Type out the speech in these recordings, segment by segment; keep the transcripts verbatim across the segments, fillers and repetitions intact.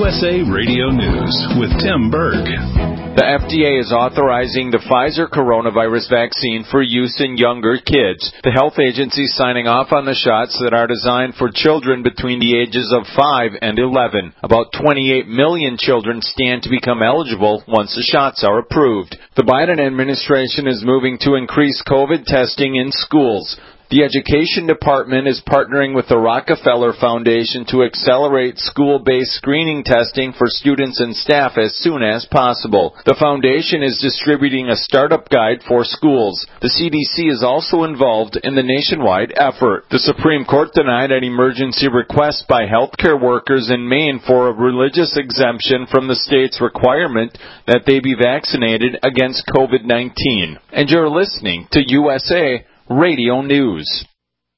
U S A Radio News with Tim Berg. The F D A is authorizing the Pfizer coronavirus vaccine for use in younger kids. The health agency is signing off on the shots that are designed for children between the ages of five and eleven. About twenty-eight million children stand to become eligible once the shots are approved. The Biden administration is moving to increase COVID testing in schools. The Education Department is partnering with the Rockefeller Foundation to accelerate school-based screening testing for students and staff as soon as possible. The foundation is distributing a startup guide for schools. The C D C is also involved in the nationwide effort. The Supreme Court denied an emergency request by healthcare workers in Maine for a religious exemption from the state's requirement that they be vaccinated against COVID nineteen. And you're listening to U S A Radio News.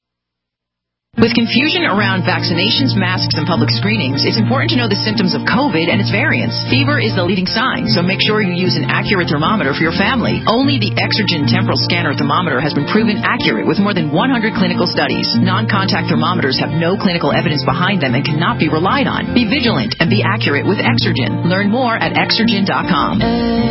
With confusion around vaccinations, masks, and public screenings, it's important to know the symptoms of COVID and its variants. Fever is the leading sign, so make sure you use an accurate thermometer for your family. Only the Exergen temporal scanner thermometer has been proven accurate with more than one hundred clinical studies. Non-contact thermometers have no clinical evidence behind them and cannot be relied on. Be vigilant and be accurate with Exergen. Learn more at Exergen dot com.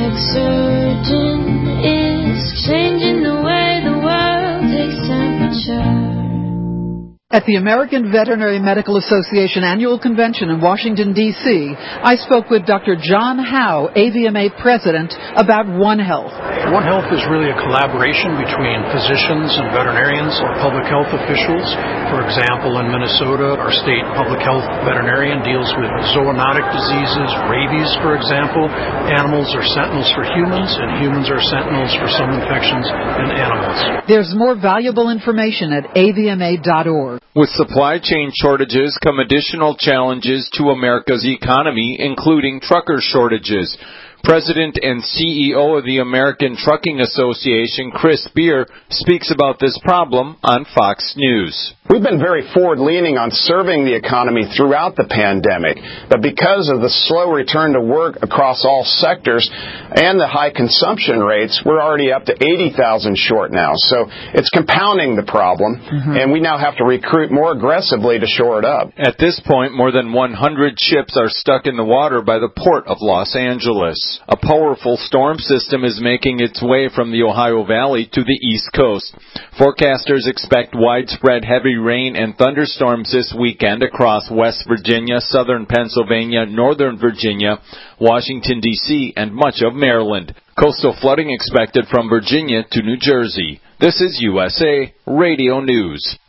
Exergen is changing the way the world takes temperature. At the American Veterinary Medical Association Annual Convention in Washington, D C, I spoke with Doctor John Howe, A V M A President, about One Health. One Health is really a collaboration between physicians and veterinarians or public health officials. For example, in Minnesota, our state public health veterinarian deals with zoonotic diseases, rabies, for example. Animals are sentinels for humans, and humans are sentinels for some infections in animals. There's more valuable information at A V M A dot org. With supply chain shortages come additional challenges to America's economy, including trucker shortages. President and C E O of the American Trucking Association, Chris Beer, speaks about this problem on Fox News. We've been very forward-leaning on serving the economy throughout the pandemic, but because of the slow return to work across all sectors and the high consumption rates, we're already up to eighty thousand short now. So it's compounding the problem, mm-hmm. and we now have to recruit more aggressively to shore it up. At this point, more than one hundred ships are stuck in the water by the port of Los Angeles. A powerful storm system is making its way from the Ohio Valley to the East Coast. Forecasters expect widespread heavy rain and thunderstorms this weekend across West Virginia, southern Pennsylvania, northern Virginia, Washington, D C, and much of Maryland. Coastal flooding expected from Virginia to New Jersey. This is U S A Radio News.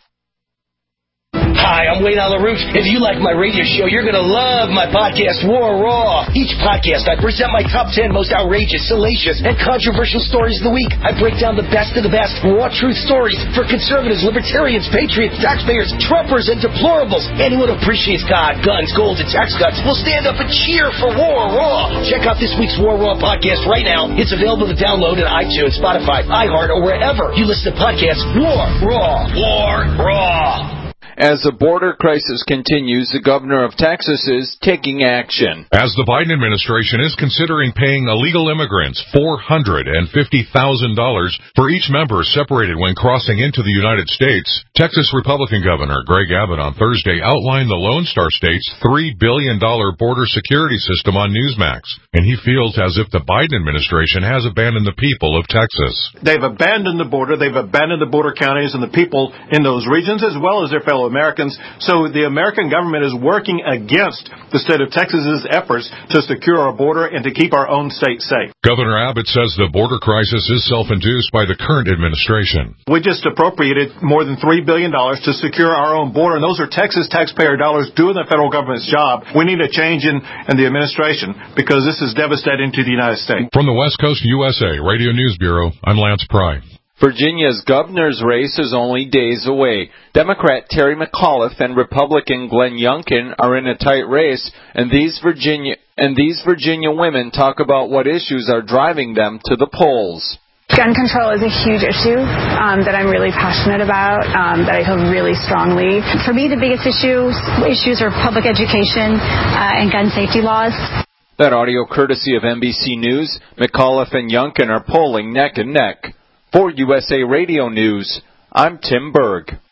Hi, I'm Wayne Alaroot. If you like my radio show, you're going to love my podcast, War Raw. Each podcast, I present my top ten most outrageous, salacious, and controversial stories of the week. I break down the best of the best raw truth stories for conservatives, libertarians, patriots, taxpayers, Trumpers, and deplorables. Anyone who appreciates God, guns, gold, and tax cuts will stand up and cheer for War Raw. Check out this week's War Raw podcast right now. It's available to download on iTunes, Spotify, iHeart, or wherever you listen to podcasts. War Raw. War Raw. As the border crisis continues, the governor of Texas is taking action. As the Biden administration is considering paying illegal immigrants four hundred fifty thousand dollars for each member separated when crossing into the United States, Texas Republican Governor Greg Abbott on Thursday outlined the Lone Star State's three billion dollars border security system on Newsmax, and he feels as if the Biden administration has abandoned the people of Texas. They've abandoned the border. They've abandoned the border counties and the people in those regions, as well as their fellow Americans. So the American government is working against the state of Texas's efforts to secure our border and to keep our own state safe. Governor Abbott says the border crisis is self-induced by the current administration. We just appropriated more than three billion dollars to secure our own border, and those are Texas taxpayer dollars doing the federal government's job. We need a change in, in the administration because this is devastating to the United States. From the West Coast U S A Radio News Bureau, I'm Lance Pry. Virginia's governor's race is only days away. Democrat Terry McAuliffe and Republican Glenn Youngkin are in a tight race, and these Virginia and these Virginia women talk about what issues are driving them to the polls. Gun control is a huge issue um, that I'm really passionate about, um, that I feel really strongly. For me, the biggest issues issues are public education uh, and gun safety laws. That audio courtesy of N B C News. McAuliffe and Youngkin are polling neck and neck. For U S A Radio News, I'm Tim Berg.